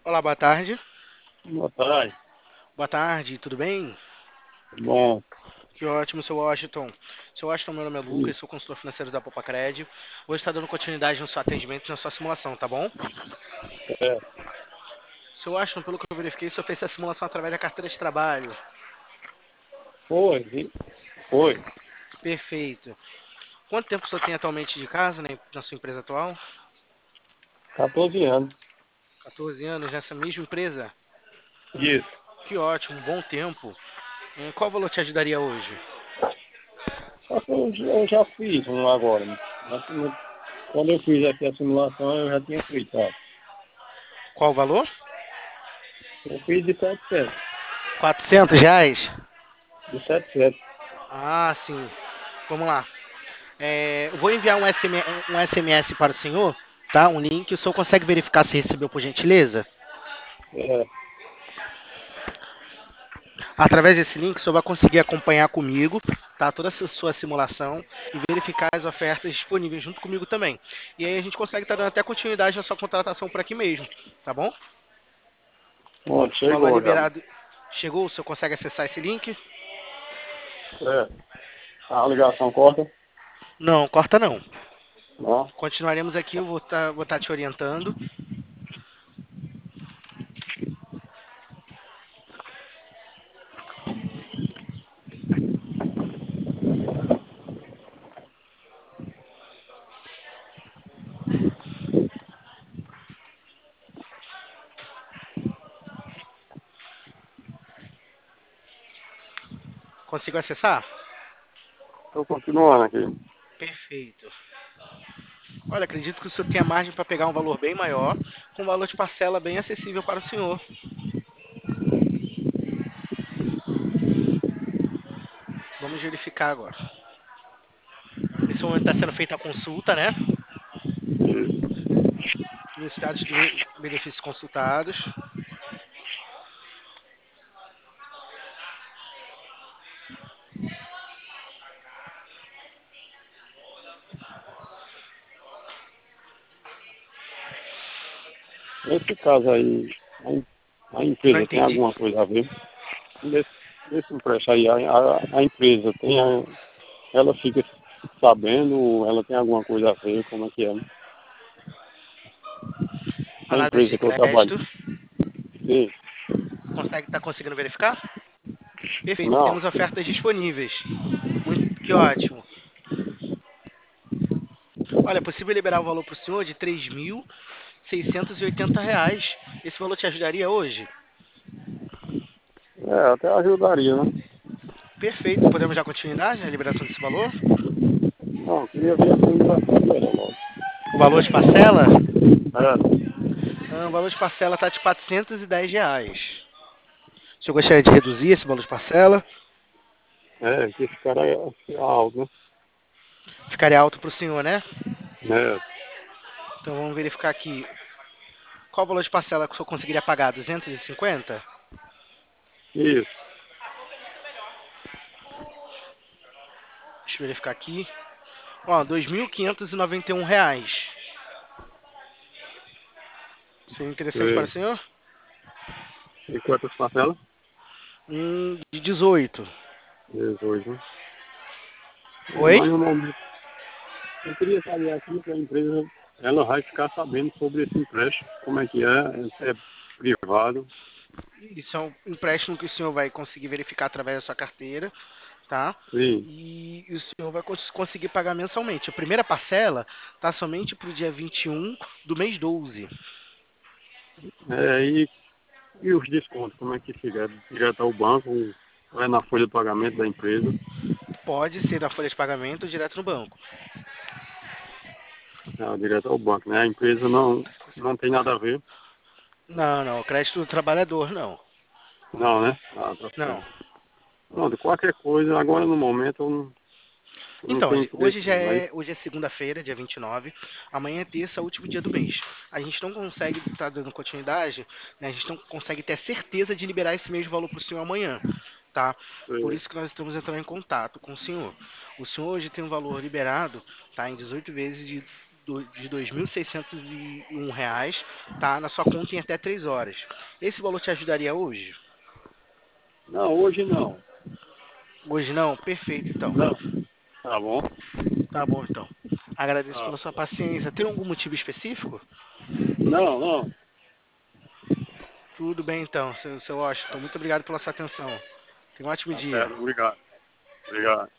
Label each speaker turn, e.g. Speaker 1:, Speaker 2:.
Speaker 1: Olá, boa tarde.
Speaker 2: Boa tarde.
Speaker 1: Boa tarde, tudo bem?
Speaker 2: Bom,
Speaker 1: Que ótimo, seu Washington. Seu Washington, meu nome é
Speaker 2: e-
Speaker 1: Lucas, sou consultor financeiro da Popacred. Hoje está dando continuidade no seu atendimento e na sua simulação, tá bom?
Speaker 2: é,
Speaker 1: Seu Washington, pelo que eu verifiquei, o senhor fez essa simulação através da carteira de trabalho.
Speaker 2: foi.
Speaker 1: Perfeito. Quanto tempo o senhor tem atualmente de casa, né, na sua empresa atual?
Speaker 2: 14 anos.
Speaker 1: 14 anos nessa mesma empresa?
Speaker 2: Isso.
Speaker 1: Que ótimo, bom tempo. Qual valor te ajudaria hoje?
Speaker 2: Só que eu já fiz um agora, né? Quando eu fiz aqui a simulação, eu já tinha feito, ó.
Speaker 1: Qual o valor?
Speaker 2: Eu fiz de 700.
Speaker 1: R$ 400?
Speaker 2: De 700.
Speaker 1: Ah, sim. Vamos lá. Eu vou enviar um SMS para o senhor, tá? Um link. O senhor consegue verificar se recebeu por gentileza?
Speaker 2: É,
Speaker 1: Através desse link, o senhor vai conseguir acompanhar comigo, tá? Toda a sua simulação e verificar as ofertas disponíveis junto comigo também. E aí a gente consegue estar dando até continuidade na sua contratação por aqui mesmo, tá bom?
Speaker 2: pronto,
Speaker 1: O valor é
Speaker 2: chegou já.
Speaker 1: liberado. Chegou? O senhor consegue acessar esse link?
Speaker 2: É, a ligação corta?
Speaker 1: Não, corta não.
Speaker 2: Não.
Speaker 1: Continuaremos aqui, eu vou tá te orientando. Consigo acessar?
Speaker 2: Estou continuando aqui.
Speaker 1: Perfeito. Olha, acredito que o senhor tenha margem para pegar um valor bem maior, com um valor de parcela bem acessível para o senhor. Vamos verificar agora. Nesse momento está sendo feita a consulta, né? Nos estados de benefícios consultados.
Speaker 2: Nesse caso aí, a
Speaker 1: Não
Speaker 2: empresa tem
Speaker 1: entendi.
Speaker 2: alguma coisa a ver? Nesse, nesse empréstimo aí, a empresa tem, ela fica sabendo, ela tem alguma coisa a ver, como é que é, né? A
Speaker 1: Análise de
Speaker 2: empresa que eu trabalho.
Speaker 1: crédito.
Speaker 2: Sim.
Speaker 1: Consegue, tá conseguindo verificar? Perfeito.
Speaker 2: Não,
Speaker 1: Temos ofertas disponíveis. Que ótimo. Olha, é possível liberar o valor para o senhor de R$ 3.680. Esse valor te ajudaria hoje?
Speaker 2: até ajudaria, né?
Speaker 1: Perfeito. Podemos dar continuidade na liberação desse valor?
Speaker 2: Não, queria ver a comunicação dela logo.
Speaker 1: O valor de parcela?
Speaker 2: É,
Speaker 1: O valor de parcela está de R$ 410. O senhor gostaria de reduzir esse valor de parcela?
Speaker 2: que esse cara é alto, né?
Speaker 1: Ficaria alto para o senhor, né?
Speaker 2: É,
Speaker 1: Então vamos verificar aqui. Qual o valor de parcela que o senhor conseguiria pagar? 250?
Speaker 2: isso,
Speaker 1: Deixa eu verificar aqui. Ó, R$ 2.591. Seria interessante para o
Speaker 2: sei.
Speaker 1: senhor?
Speaker 2: E quantas parcelas?
Speaker 1: De 18.
Speaker 2: 18, né?
Speaker 1: Oi?
Speaker 2: Mas no momento, eu queria saber aqui que a empresa, ela vai ficar sabendo sobre esse empréstimo, como é que é privado.
Speaker 1: Isso é um empréstimo que o senhor vai conseguir verificar através da sua carteira, tá?
Speaker 2: Sim,
Speaker 1: E o senhor vai conseguir pagar mensalmente. A primeira parcela tá somente para o dia 21 do mês 12.
Speaker 2: e os descontos, como é que fica? É direto ao banco, ou é na folha de pagamento da empresa?
Speaker 1: Pode ser na folha de pagamento ou direto no banco.
Speaker 2: É, direto ao banco, né? A empresa não tem nada a ver.
Speaker 1: Não, não, crédito do trabalhador, não.
Speaker 2: Não, né? Ah, tá
Speaker 1: Não.
Speaker 2: certo. Não, de qualquer coisa, agora no momento eu não
Speaker 1: Então,
Speaker 2: tenho interesse não, mas
Speaker 1: hoje é segunda-feira, dia 29. Amanhã é terça, último dia do mês. A gente não consegue estar dando continuidade, né? A gente não consegue ter a certeza de liberar esse mesmo valor para o senhor amanhã, tá? Por
Speaker 2: é,
Speaker 1: isso que nós estamos entrando em contato com o senhor. O senhor hoje tem um valor liberado, tá? Em 18 vezes de de R$ 2.601, tá na sua conta em até 3 horas. Esse valor te ajudaria hoje?
Speaker 2: Não, hoje não.
Speaker 1: Hoje não? Perfeito, então.
Speaker 2: Não. Tá bom?
Speaker 1: Tá bom, então. Agradeço
Speaker 2: Ah,
Speaker 1: pela sua paciência. Tem algum motivo específico?
Speaker 2: não, não.
Speaker 1: Tudo bem, então, seu Washington. Muito obrigado pela sua atenção. Tenha um ótimo
Speaker 2: Tá
Speaker 1: dia.
Speaker 2: certo, obrigado. Obrigado.